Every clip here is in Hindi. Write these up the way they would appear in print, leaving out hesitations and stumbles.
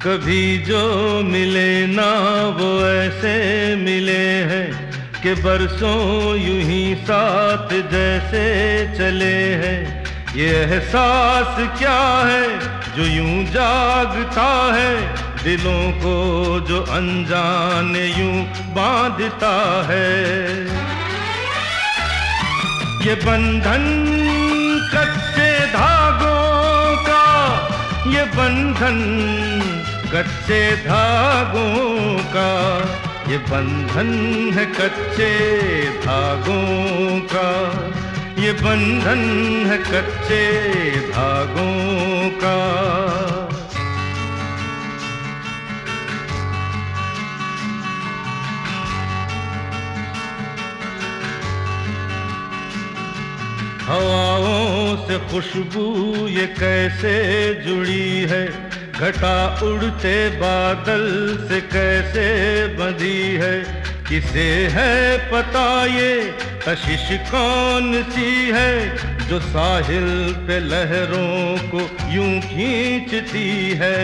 कभी जो मिले ना वो ऐसे मिले हैं कि बरसों यूं ही साथ जैसे चले हैं। ये एहसास क्या है जो यूं जागता है, दिलों को जो अनजाने यूं बांधता है। ये बंधन कच्चे धागों का, ये बंधन कच्चे धागों का, ये बंधन है कच्चे धागों का, ये बंधन है कच्चे धागों का। हवाओं से खुशबू ये कैसे जुड़ी है, घटा उड़ते बादल से कैसे बंधी है। किसे है पता ये कशिश कौन सी है, जो साहिल पे लहरों को यूं खींचती है।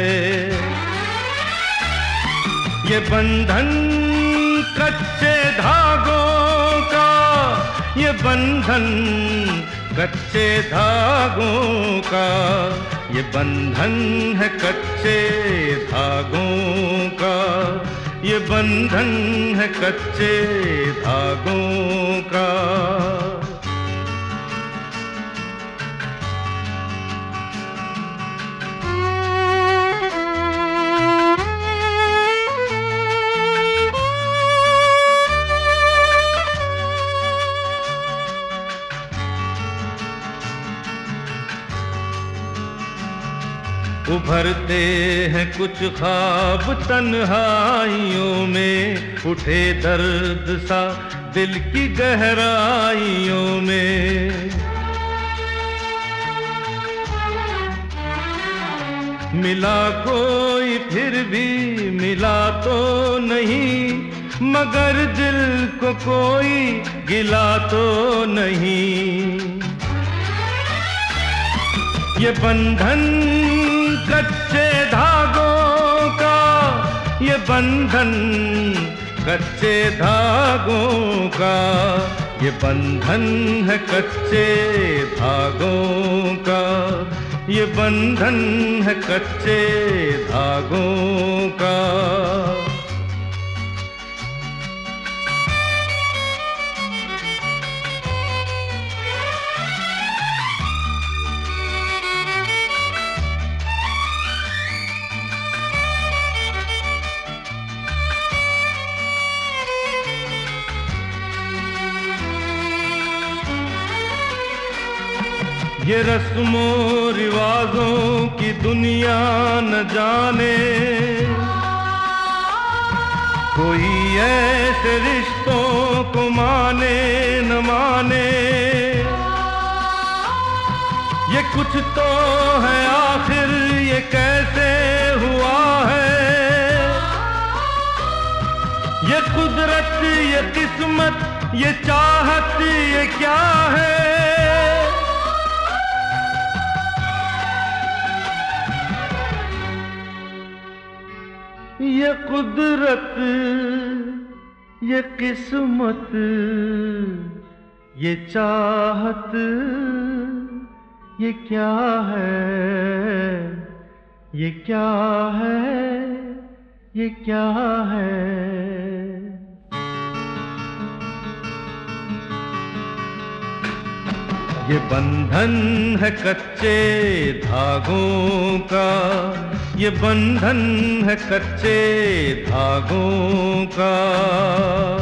ये बंधन कच्चे धागों का, ये बंधन कच्चे धागों का, ये बंधन है कच्चे धागों का, ये बंधन है कच्चे धागों का। उभरते हैं कुछ ख्वाब तन्हाइयों में, उठे दर्द सा दिल की गहराइयों में। मिला कोई फिर भी मिला तो नहीं, मगर दिल को कोई गिला तो नहीं। ये बंधन कच्चे धागों का, ये बंधन कच्चे धागों का, ये बंधन है कच्चे धागों का, ये बंधन है कच्चे धागों का। ये रस्मों रिवाजों की दुनिया न जाने, कोई ऐसे रिश्तों को माने न माने। ये कुछ तो है आखिर ये कैसे हुआ है, ये कुदरत ये किस्मत ये चाहत ये क्या है। ये कुदरत ये किस्मत ये चाहत ये क्या है, ये क्या है, ये क्या है। ये बंधन है कच्चे धागों का, ये बंधन है कच्चे धागों का।